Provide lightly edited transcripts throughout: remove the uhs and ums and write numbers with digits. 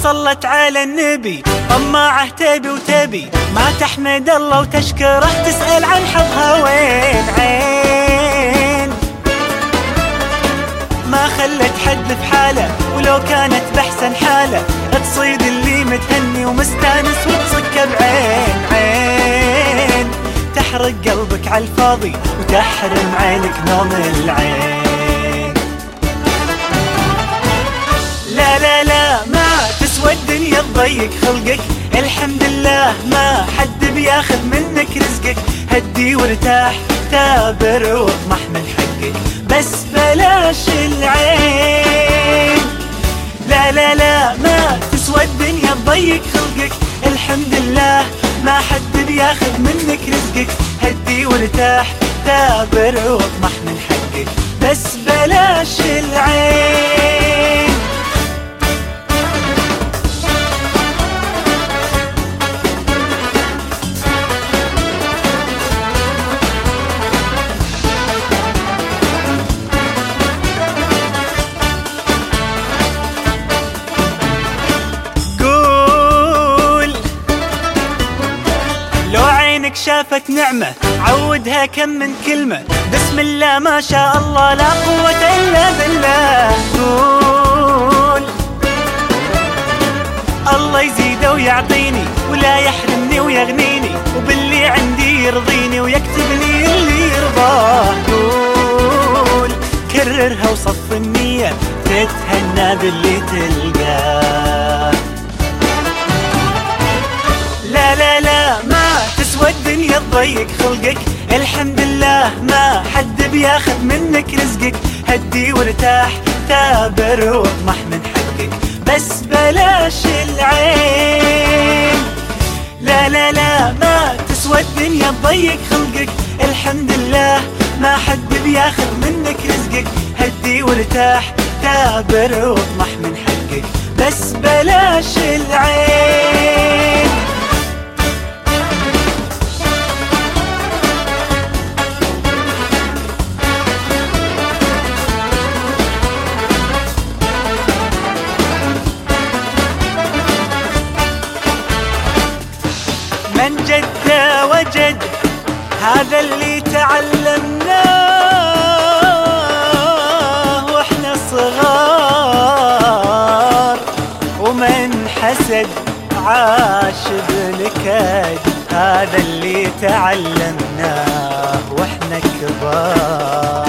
صلت على النبي طماعه تبي وتبي ما تحمد الله وتشكره تسأل عن حظها وين عين ما خلت حد في حاله ولو كانت بحسن حاله تصيد اللي متهني ومستانس وتصك بعين عين تحرق قلبك عالفاضي وتحرم عينك نوم العين. لا لا لا ما تسوى الدنيا تضيق خلقك الحمد لله ما حد بياخذ منك رزقك هدي وارتاح تابر واطمح من حقك بس بلاش العين. لا لا لا ما تسوى الدنيا تضيق خلقك الحمد لله ما حد بياخذ منك رزقك هدي وارتاح تابر واطمح من حقك بس بلاش العين. شافت نعمة عودها كم من كلمة بسم الله ما شاء الله لا قوة إلا بالله. قول الله يزيده ويعطيني ولا يحرمني ويغنيني وباللي عندي يرضيني ويكتب لي اللي يرضاه. قول كررها وصف النية تتهنى باللي تلقاه. لا لا لا ما تسوى الدنيا تضيق خلقك الحمد لله ما حد بياخذ منك رزقك هدي وارتاح تابر واطمح من حقك بس بلاش العين. لا لا لا ما تسوى الدنيا تضيق خلقك الحمد لله ما حد بياخذ منك رزقك هدي وارتاح تابر واطمح من حقك بس بلاش العين. من جد وجد هذا اللي تعلمناه واحنا صغار ومن حسد عاش بنكد هذا اللي تعلمناه واحنا كبار.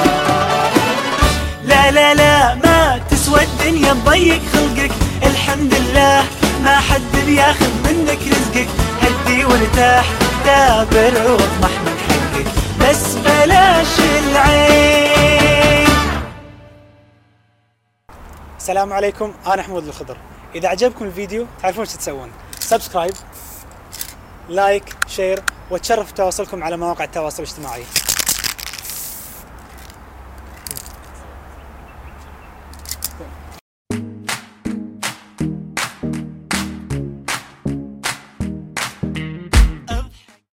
لا لا لا ما تسوى الدنيا تضيق خلقك الحمد لله ما حد بياخذ منك رزقك هدي وارتاح دابر واطمح من حقك بس بلاش العين. السلام عليكم، أنا حمود الخضر. إذا عجبكم الفيديو تعرفون شو تسوون، سبسكرايب لايك شير وتشرف تواصلكم على مواقع التواصل الاجتماعي.